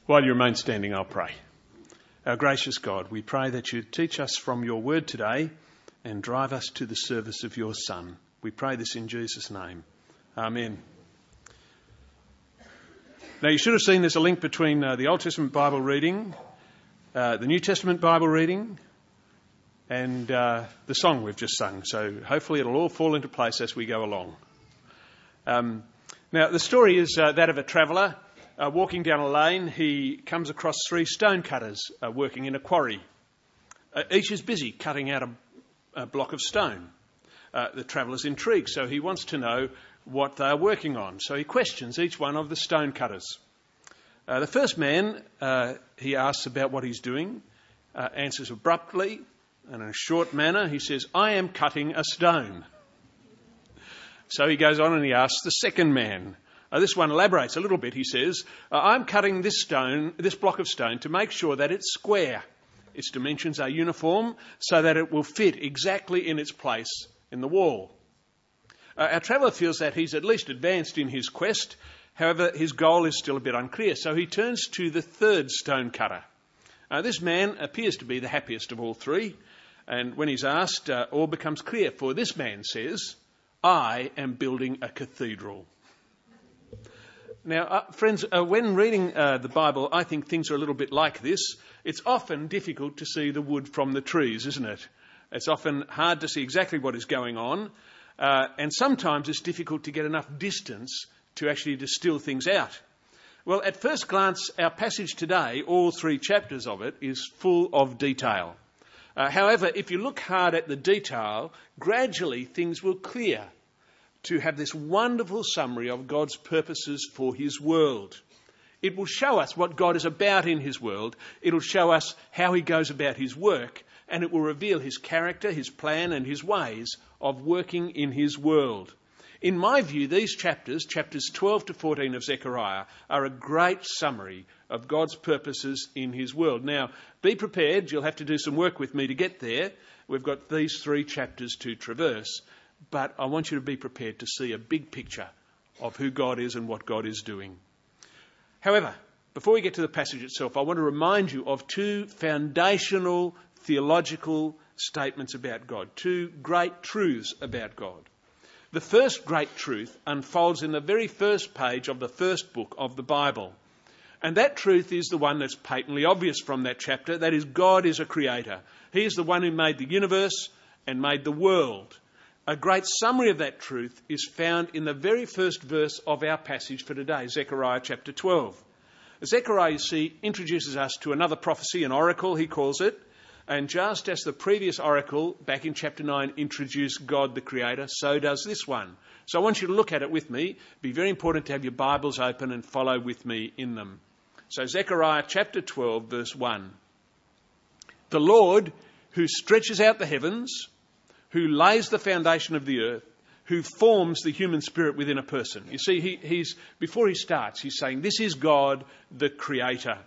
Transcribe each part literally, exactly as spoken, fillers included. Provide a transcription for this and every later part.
While you remain standing, I'll pray. Our gracious God, we pray that you teach us from your word today and drive us to the service of your Son. We pray this in Jesus' name. Amen. Now, you should have seen there's a link between uh, the Old Testament Bible reading, uh, the New Testament Bible reading, and uh, the song we've just sung. So hopefully it'll all fall into place as we go along. Um, now, the story is uh, that of a traveller. Uh, walking down a lane, he comes across three stonecutters uh, working in a quarry. Uh, each is busy cutting out a, a block of stone. Uh, the traveller's intrigued, so he wants to know what they are working on. So he questions each one of the stonecutters. Uh, the first man, uh, he asks about what he's doing, uh, answers abruptly, and in a short manner, he says, "I am cutting a stone." So he goes on and he asks the second man. Uh, this one elaborates a little bit. He says, uh, I'm cutting this stone, this block of stone, to make sure that it's square. Its dimensions are uniform so that it will fit exactly in its place in the wall. Uh, our traveller feels that he's at least advanced in his quest. However, his goal is still a bit unclear. So he turns to the third stonecutter. Uh, this man appears to be the happiest of all three. And when he's asked, uh, all becomes clear. For this man says, I am building a cathedral. Now, uh, friends, uh, when reading uh, the Bible, I think things are a little bit like this. It's often difficult to see the wood from the trees, isn't it? It's often hard to see exactly what is going on. Uh, and sometimes it's difficult to get enough distance to actually distill things out. Well, at first glance, our passage today, all three chapters of it, is full of detail. Uh, however, if you look hard at the detail, gradually things will clear to have this wonderful summary of God's purposes for his world. It will show us what God is about in his world. It will show us how he goes about his work, and it will reveal his character, his plan, and his ways of working in his world. In my view, these chapters, chapters twelve to fourteen of Zechariah, are a great summary of God's purposes in his world. Now, be prepared. You'll have to do some work with me to get there. We've got these three chapters to traverse. But I want you to be prepared to see a big picture of who God is and what God is doing. However, before we get to the passage itself, I want to remind you of two foundational theological statements about God, two great truths about God. The first great truth unfolds in the very first page of the first book of the Bible. And that truth is the one that's patently obvious from that chapter. That is, God is a creator. He is the one who made the universe and made the world. A great summary of that truth is found in the very first verse of our passage for today, Zechariah chapter twelve. Zechariah, you see, introduces us to another prophecy, an oracle, he calls it. And just as the previous oracle back in chapter nine introduced God the Creator, so does this one. So I want you to look at it with me. It'd be very important to have your Bibles open and follow with me in them. So Zechariah chapter twelve, verse one. The Lord, who stretches out the heavens, who lays the foundation of the earth, who forms the human spirit within a person. You see, he, he's before he starts, he's saying, this is God, the Creator.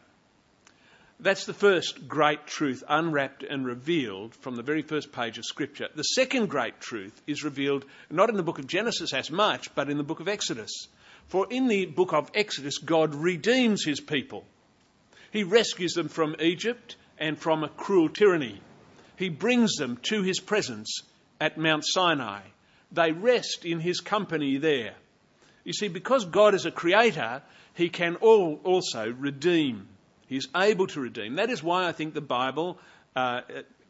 That's the first great truth unwrapped and revealed from the very first page of Scripture. The second great truth is revealed not in the book of Genesis as much, but in the book of Exodus. For in the book of Exodus, God redeems his people. He rescues them from Egypt and from a cruel tyranny. He brings them to his presence at Mount Sinai. They rest in his company there. You see, because God is a creator, he can all also redeem. He is able to redeem. That is why I think the Bible, uh,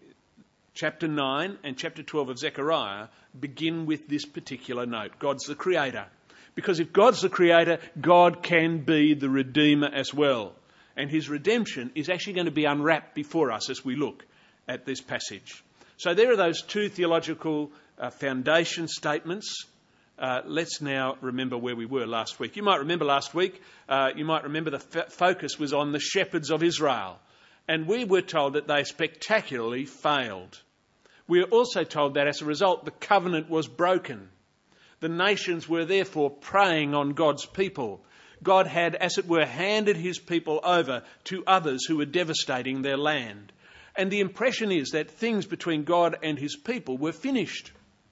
chapter nine and chapter twelve of Zechariah, begin with this particular note. God's the creator. Because if God's the creator, God can be the redeemer as well. And his redemption is actually going to be unwrapped before us as we look at this passage. So there are those two theological uh, foundation statements. Uh, let's now remember where we were last week. You might remember last week, uh, you might remember the f- focus was on the shepherds of Israel. And we were told that they spectacularly failed. We are also told that as a result, the covenant was broken. The nations were therefore preying on God's people. God had, as it were, handed his people over to others who were devastating their land. And the impression is that things between God and his people were finished.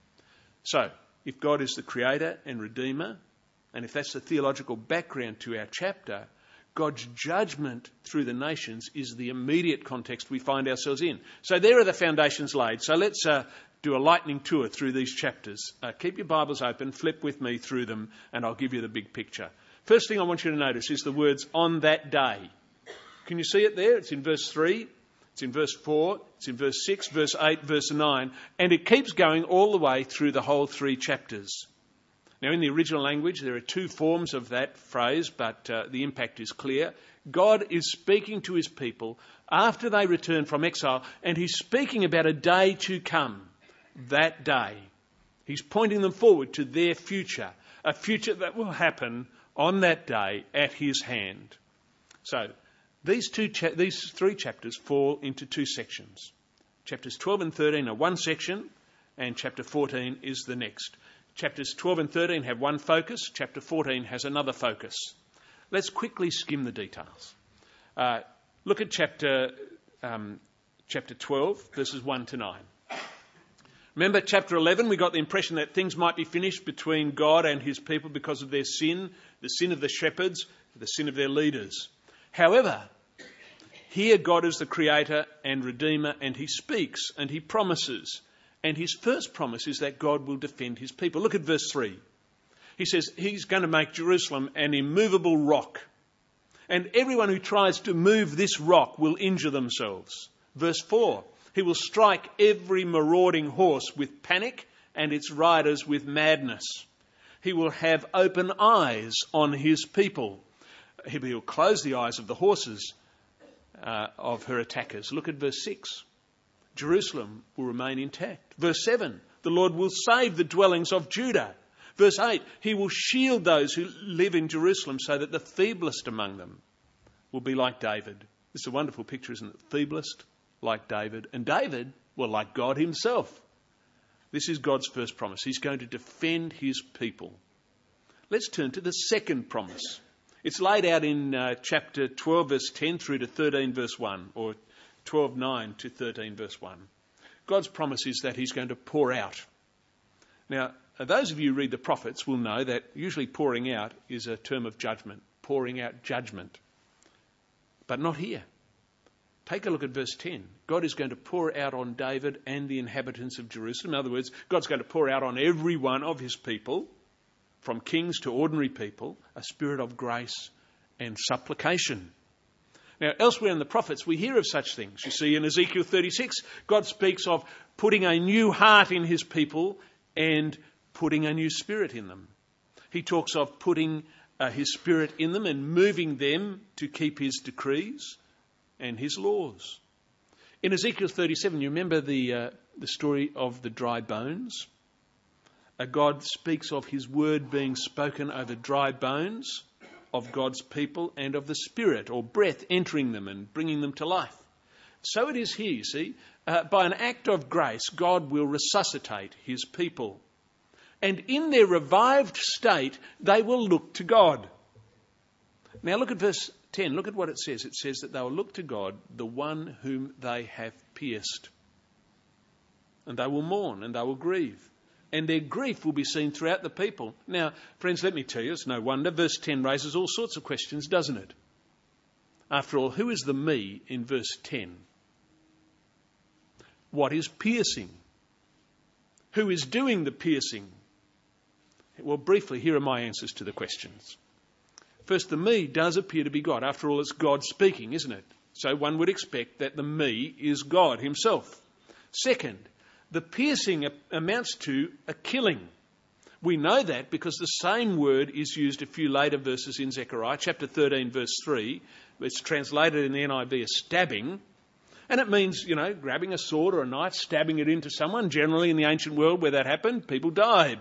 So, if God is the creator and redeemer, and if that's the theological background to our chapter, God's judgment through the nations is the immediate context we find ourselves in. So there are the foundations laid. So let's uh, do a lightning tour through these chapters. Uh, keep your Bibles open, flip with me through them, and I'll give you the big picture. First thing I want you to notice is the words "on that day." Can you see it there? It's in verse three, it's in verse four, it's in verse six, verse eight, verse nine, and it keeps going all the way through the whole three chapters. Now, in the original language, there are two forms of that phrase, but uh, the impact is clear. God is speaking to his people after they return from exile, and he's speaking about a day to come, that day. He's pointing them forward to their future, a future that will happen on that day at his hand. So, these two, cha- these three chapters fall into two sections. Chapters twelve and thirteen are one section, and chapter fourteen is the next. Chapters twelve and thirteen have one focus. Chapter fourteen has another focus. Let's quickly skim the details. Uh, look at chapter um, chapter twelve, verses one to nine. Remember, chapter eleven, we got the impression that things might be finished between God and his people because of their sin, the sin of the shepherds, the sin of their leaders. However, here God is the creator and redeemer, and he speaks and he promises. And his first promise is that God will defend his people. Look at verse three. He says he's going to make Jerusalem an immovable rock. And everyone who tries to move this rock will injure themselves. Verse four. He will strike every marauding horse with panic and its riders with madness. He will have open eyes on his people. He will close the eyes of the horses uh, of her attackers. Look at verse six. Jerusalem will remain intact. Verse seven, the Lord will save the dwellings of Judah. Verse eight, he will shield those who live in Jerusalem so that the feeblest among them will be like David. This is a wonderful picture, isn't it? Feeblest, like David. And David, well, like God himself. This is God's first promise. He's going to defend his people. Let's turn to the second promise. It's laid out in uh, chapter twelve, verse ten through to thirteen, verse one, or twelve nine to thirteen verse one. God's promise is that he's going to pour out. Now, those of you who read the prophets will know that usually pouring out is a term of judgment, pouring out judgment. But not here. Take a look at verse ten. God is going to pour out on David and the inhabitants of Jerusalem. In other words, God's going to pour out on every one of his people, from kings to ordinary people, a spirit of grace and supplication. Now, elsewhere in the prophets, we hear of such things. You see, in Ezekiel thirty-six, God speaks of putting a new heart in his people and putting a new spirit in them. He talks of putting uh, his spirit in them and moving them to keep his decrees and his laws. In Ezekiel thirty-seven, you remember the, uh, the story of the dry bones? Uh, God speaks of his word being spoken over dry bones of God's people and of the Spirit or breath entering them and bringing them to life. So it is here, you see. Uh, by an act of grace, God will resuscitate his people. And in their revived state, they will look to God. Now look at verse ten. Look at what it says. It says that they will look to God, the one whom they have pierced. And they will mourn and they will grieve. And their grief will be seen throughout the people. Now, friends, let me tell you, it's no wonder. Verse ten raises all sorts of questions, doesn't it? After all, who is the me in verse ten? What is piercing? Who is doing the piercing? Well, briefly, here are my answers to the questions. First, the me does appear to be God. After all, it's God speaking, isn't it? So one would expect that the me is God himself. Second, the piercing amounts to a killing. We know that because the same word is used a few later verses in Zechariah, chapter thirteen, verse three. It's translated in the N I V as stabbing. And it means, you know, grabbing a sword or a knife, stabbing it into someone. Generally in the ancient world where that happened, people died.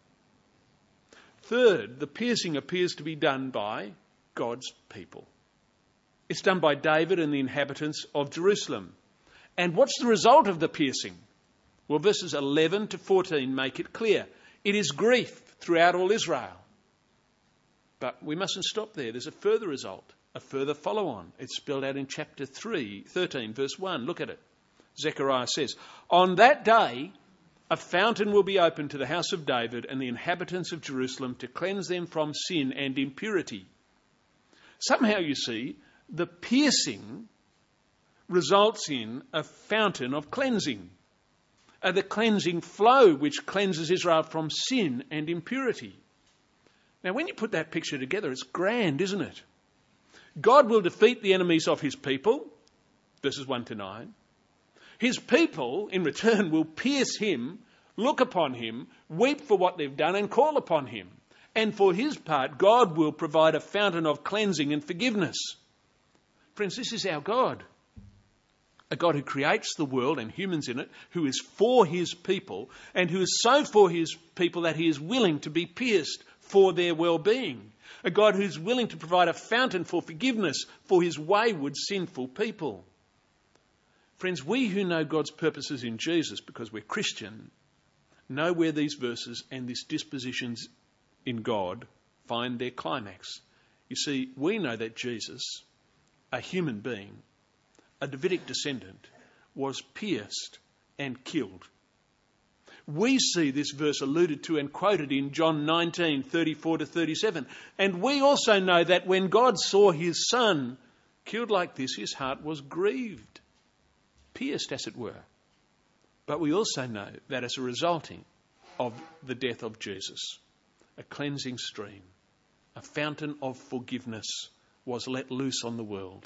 Third, the piercing appears to be done by God's people. It's done by David and the inhabitants of Jerusalem. And what's the result of the piercing? Well, verses eleven to fourteen make it clear. It is grief throughout all Israel. But we mustn't stop there. There's a further result, a further follow-on. It's spelled out in chapter three, thirteen, verse one. Look at it. Zechariah says, "On that day, a fountain will be opened to the house of David and the inhabitants of Jerusalem to cleanse them from sin and impurity. Somehow, you see, the piercing results in a fountain of cleansing, uh, the cleansing flow which cleanses Israel from sin and impurity. Now, when you put that picture together, it's grand, isn't it? God will defeat the enemies of his people, verses one to nine. His people, in return, will pierce him, look upon him, weep for what they've done and call upon him. And for his part, God will provide a fountain of cleansing and forgiveness. Friends, this is our God. A God who creates the world and humans in it, who is for his people, and who is so for his people that he is willing to be pierced for their well-being. A God who's willing to provide a fountain for forgiveness for his wayward, sinful people. Friends, we who know God's purposes in Jesus because we're Christian, know where these verses and this dispositions in God find their climax. You see, we know that Jesus, a human being, a Davidic descendant, was pierced and killed. We see this verse alluded to and quoted in John nineteen, thirty-four to thirty-seven. And we also know that when God saw his son killed like this, his heart was grieved, pierced as it were. But we also know that as a resulting of the death of Jesus, a cleansing stream, a fountain of forgiveness was let loose on the world.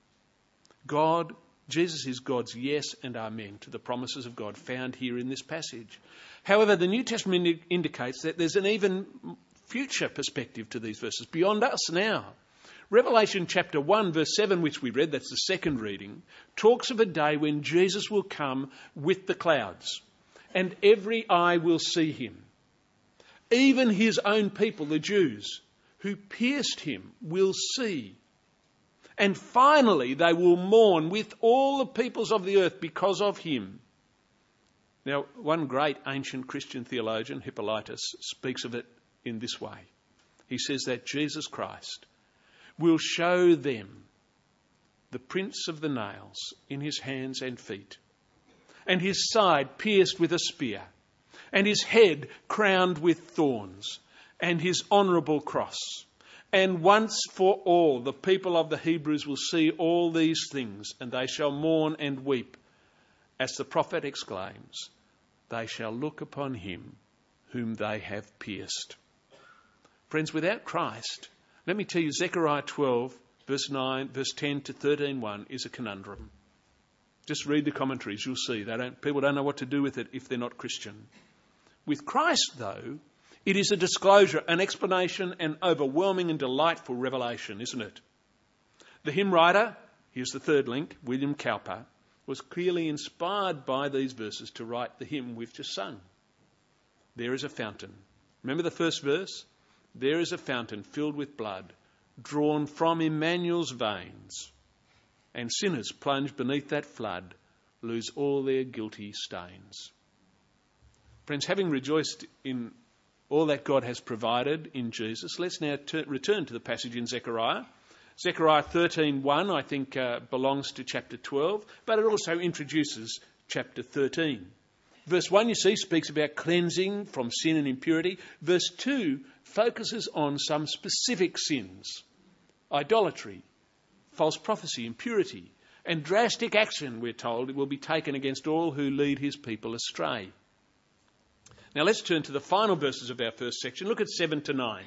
God, Jesus is God's yes and amen to the promises of God found here in this passage. However, the New Testament indi- indicates that there's an even future perspective to these verses, beyond us now. Revelation chapter one, verse seven, which we read, that's the second reading, talks of a day when Jesus will come with the clouds, and every eye will see him. Even his own people, the Jews, who pierced him, will see. And finally, they will mourn with all the peoples of the earth because of him. Now, one great ancient Christian theologian, Hippolytus, speaks of it in this way. He says that Jesus Christ will show them the prints of the nails in his hands and feet, and his side pierced with a spear, and his head crowned with thorns, and his honourable cross. And once for all, the people of the Hebrews will see all these things, and they shall mourn and weep. As the prophet exclaims, they shall look upon him whom they have pierced. Friends, without Christ, let me tell you, Zechariah twelve, verse nine, verse ten to thirteen one is a conundrum. Just read the commentaries, you'll see. They don't, people don't know what to do with it if they're not Christian. With Christ, though, it is a disclosure, an explanation, an overwhelming and delightful revelation, isn't it? The hymn writer, here's the third link, William Cowper, was clearly inspired by these verses to write the hymn we've just sung. There is a fountain. Remember the first verse? There is a fountain filled with blood, drawn from Emmanuel's veins, and sinners plunged beneath that flood lose all their guilty stains. Friends, having rejoiced in all that God has provided in Jesus, let's now ter- return to the passage in Zechariah. Zechariah thirteen one, I think, uh, belongs to chapter twelve, but it also introduces chapter thirteen. Verse one, you see, speaks about cleansing from sin and impurity. Verse two focuses on some specific sins: idolatry, false prophecy, impurity, and drastic action, we're told, will be taken against all who lead his people astray. Now let's turn to the final verses of our first section. Look at seven to nine.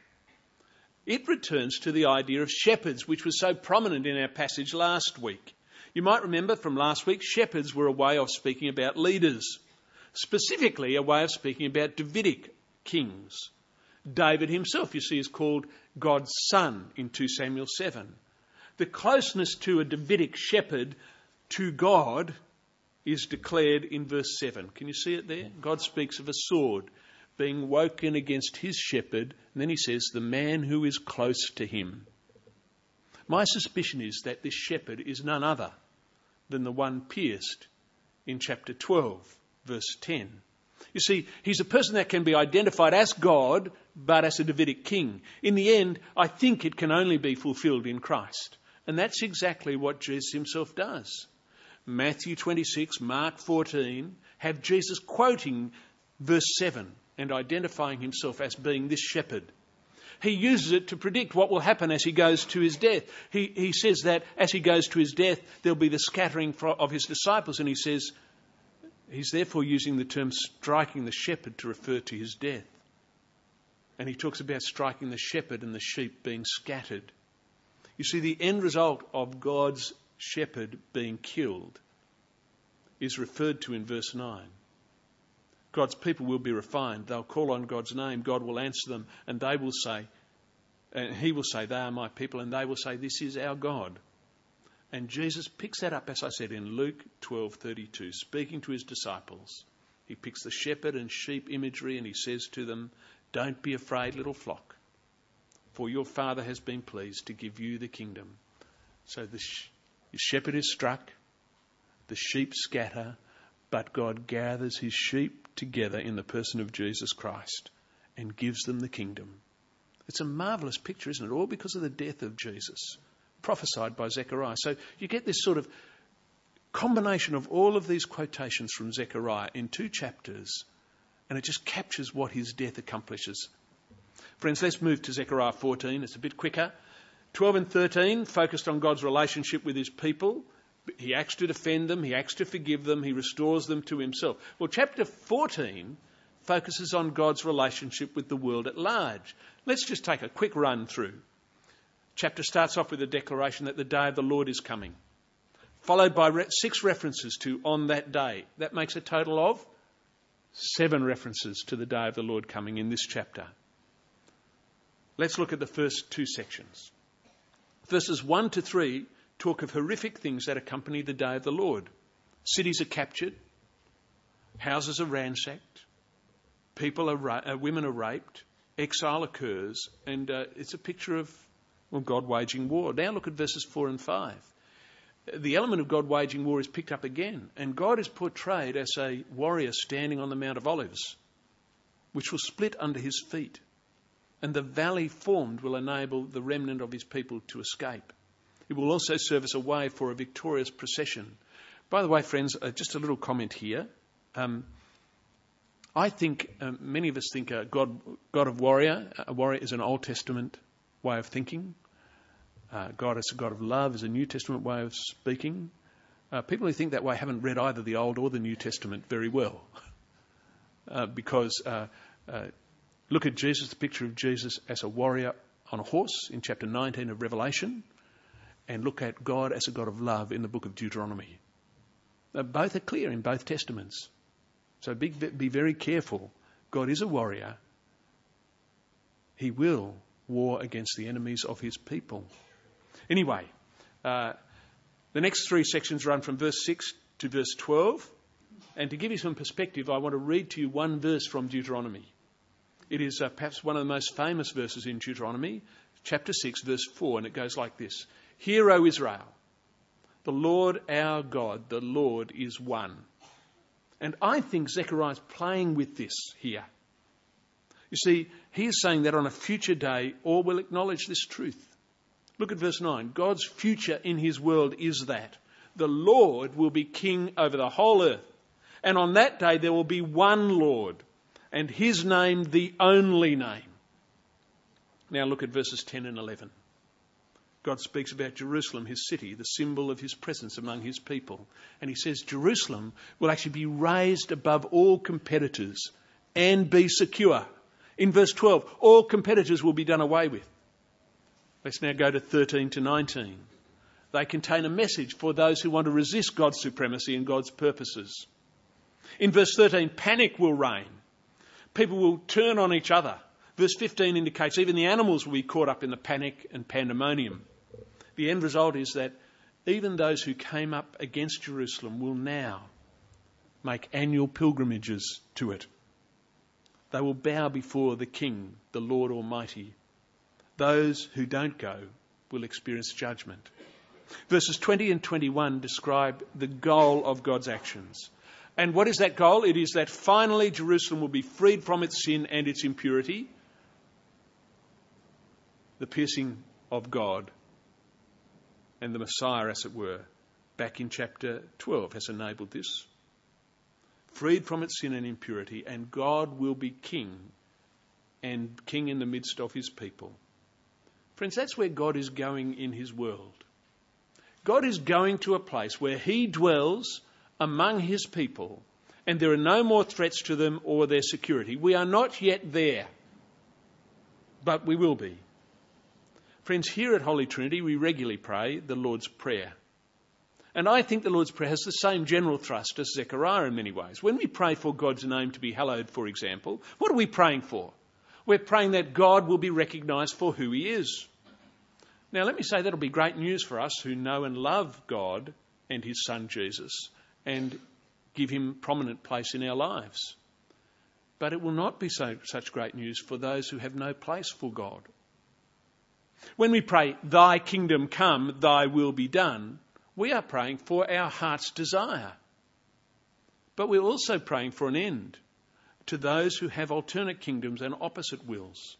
It returns to the idea of shepherds, which was so prominent in our passage last week. You might remember from last week, shepherds were a way of speaking about leaders, specifically a way of speaking about Davidic kings. David himself, you see, is called God's son in two Samuel seven. The closeness to a Davidic shepherd to God is declared in verse seven. Can you see it there? God speaks of a sword being woken against his shepherd, and then he says, the man who is close to him. My suspicion is that this shepherd is none other than the one pierced in chapter twelve, verse ten. You see, he's a person that can be identified as God, but as a Davidic king. In the end, I think it can only be fulfilled in Christ. And that's exactly what Jesus himself does. Matthew twenty-six, Mark fourteen have Jesus quoting verse seven and identifying himself as being this shepherd. He uses it to predict what will happen as he goes to his death. He, he says that as he goes to his death, there'll be the scattering of his disciples. And he says, he's therefore using the term striking the shepherd to refer to his death. And he talks about striking the shepherd and the sheep being scattered. You see, the end result of God's shepherd being killed is referred to in verse nine. God's people will be refined. They'll call on God's name. God will answer them, and they will say, and he will say, they are my people, and they will say, this is our God. And Jesus picks that up, as I said, in Luke twelve thirty-two, speaking to his disciples. He picks the shepherd and sheep imagery, and he says to them, don't be afraid, little flock, for your Father has been pleased to give you the kingdom. So the, sh- the shepherd is struck, the sheep scatter, but God gathers his sheep together in the person of Jesus Christ and gives them the kingdom. It's a marvellous picture, isn't it? All because of the death of Jesus, prophesied by Zechariah. So you get this sort of combination of all of these quotations from Zechariah in two chapters, and it just captures what his death accomplishes. Friends, let's move to Zechariah fourteen. It's a bit quicker. twelve and thirteen focused on God's relationship with his people. He acts to defend them. He acts to forgive them. He restores them to himself. Well, chapter fourteen focuses on God's relationship with the world at large. Let's just take a quick run through. Chapter starts off with a declaration that the day of the Lord is coming, followed by re- six references to on that day. That makes a total of seven references to the day of the Lord coming in this chapter. Let's look at the first two sections. Verses one to three talk of horrific things that accompany the day of the Lord. Cities are captured, houses are ransacked, people are ra- uh, women are raped, exile occurs, and uh, it's a picture of well, God waging war. Now look at verses four and five. The element of God waging war is picked up again, and God is portrayed as a warrior standing on the Mount of Olives, which will split under his feet, and the valley formed will enable the remnant of his people to escape. It will also serve as a way for a victorious procession. By the way, friends, uh, just a little comment here. Um, I think uh, many of us think a God, God of warrior, a warrior is an Old Testament way of thinking. Uh, God is a God of love is a New Testament way of speaking. Uh, people who think that way haven't read either the Old or the New Testament very well. uh, because uh, uh, look at Jesus, the picture of Jesus as a warrior on a horse in chapter nineteen of Revelation, and look at God as a God of love in the book of Deuteronomy. Uh, both are clear in both testaments. So be, be very careful. God is a warrior. He will war against the enemies of his people. Anyway, uh, the next three sections run from verse six to verse twelve. And to give you some perspective, I want to read to you one verse from Deuteronomy. It is uh, perhaps one of the most famous verses in Deuteronomy, chapter six, verse four, and it goes like this. Hear, O Israel, the Lord our God, the Lord is one. And I think Zechariah is playing with this here. You see, he is saying that on a future day, all will acknowledge this truth. Look at verse nine. God's future in his world is that the Lord will be king over the whole earth. And on that day there will be one Lord, and his name the only name. Now look at verses ten and eleven. God speaks about Jerusalem, his city, the symbol of his presence among his people. And he says Jerusalem will actually be raised above all competitors and be secure. In verse twelve, all competitors will be done away with. Let's now go to thirteen to nineteen. They contain a message for those who want to resist God's supremacy and God's purposes. In verse thirteen, panic will reign. People will turn on each other. Verse fifteen indicates even the animals will be caught up in the panic and pandemonium. The end result is that even those who came up against Jerusalem will now make annual pilgrimages to it. They will bow before the King, the Lord Almighty. Those who don't go will experience judgment. Verses twenty and twenty-one describe the goal of God's actions. And what is that goal? It is that finally Jerusalem will be freed from its sin and its impurity. The piercing of God and the Messiah, as it were, back in chapter twelve has enabled this. Freed from its sin and impurity, and God will be king, and king in the midst of his people. Friends, that's where God is going in his world. God is going to a place where he dwells among his people and there are no more threats to them or their security. We are not yet there, but we will be. Friends, here at Holy Trinity we regularly pray the Lord's Prayer. And I think the Lord's Prayer has the same general thrust as Zechariah in many ways. When we pray for God's name to be hallowed, for example, what are we praying for? We're praying that God will be recognised for who he is. Now, let me say that'll be great news for us who know and love God and his Son Jesus and give him prominent place in our lives. But it will not be so, such great news for those who have no place for God. When we pray, thy kingdom come, thy will be done, we are praying for our heart's desire. But we're also praying for an end to those who have alternate kingdoms and opposite wills.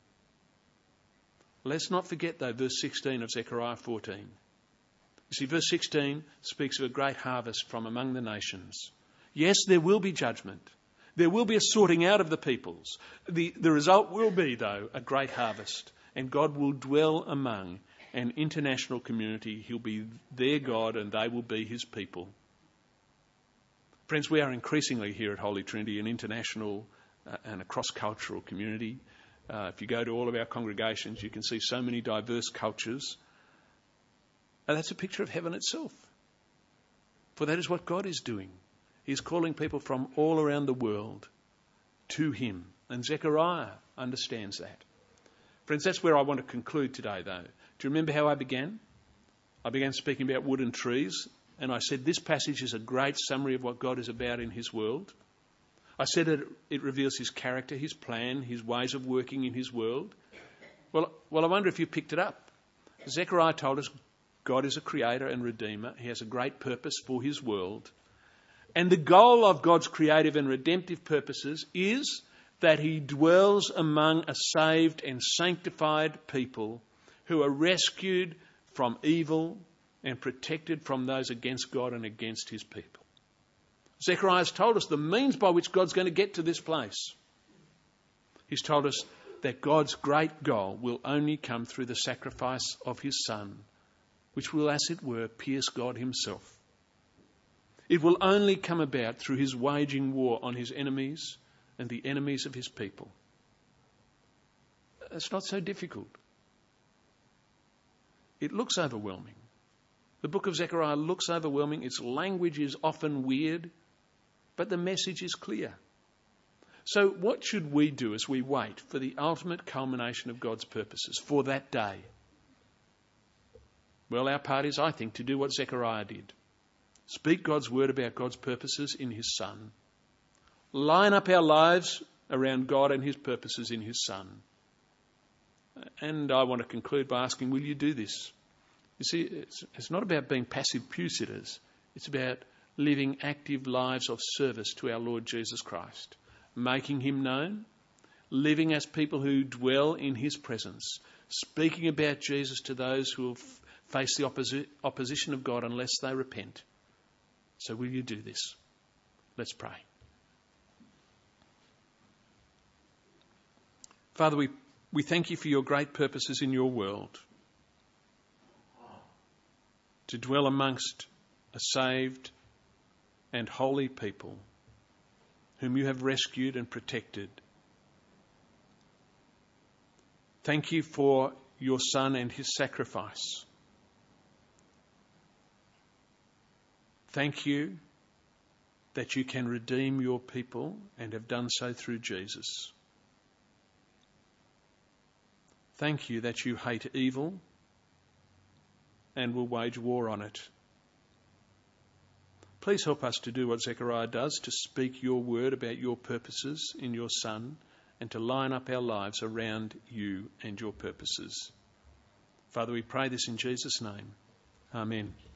Let's not forget, though, verse sixteen of Zechariah fourteen. You see, verse sixteen speaks of a great harvest from among the nations. Yes, there will be judgment. There will be a sorting out of the peoples. The, the result will be, though, a great harvest. And God will dwell among an international community. He'll be their God and they will be his people. Friends, we are increasingly here at Holy Trinity an international uh, and a cross-cultural community. Uh, if you go to all of our congregations, you can see so many diverse cultures. And that's a picture of heaven itself. For that is what God is doing. He's calling people from all around the world to him. And Zechariah understands that. Friends, that's where I want to conclude today, though. Do you remember how I began? I began speaking about wood and trees, and I said this passage is a great summary of what God is about in his world. I said it, it reveals his character, his plan, his ways of working in his world. Well, well, I wonder if you picked it up. Zechariah told us God is a creator and redeemer. He has a great purpose for his world. And the goal of God's creative and redemptive purposes is that he dwells among a saved and sanctified people who are rescued from evil and protected from those against God and against his people. Zechariah has told us the means by which God's going to get to this place. He's told us that God's great goal will only come through the sacrifice of his Son, which will, as it were, pierce God himself. It will only come about through his waging war on his enemies and the enemies of his people. It's not so difficult. It looks overwhelming. The book of Zechariah looks overwhelming. Its language is often weird, but the message is clear. So what should we do as we wait for the ultimate culmination of God's purposes for that day? Well, our part is, I think, to do what Zechariah did. Speak God's word about God's purposes in his Son. Line up our lives around God and his purposes in his Son. And I want to conclude by asking, will you do this? You see, it's, it's not about being passive pew sitters. It's about living active lives of service to our Lord Jesus Christ, making him known, living as people who dwell in his presence, speaking about Jesus to those who will f- face the opposi- opposition of God unless they repent. So will you do this? Let's pray. Father, we, we thank you for your great purposes in your world. To dwell amongst a saved and holy people whom you have rescued and protected. Thank you for your Son and his sacrifice. Thank you that you can redeem your people and have done so through Jesus. Thank you that you hate evil and will wage war on it. Please help us to do what Zechariah does, to speak your word about your purposes in your Son and to line up our lives around you and your purposes. Father, we pray this in Jesus' name. Amen.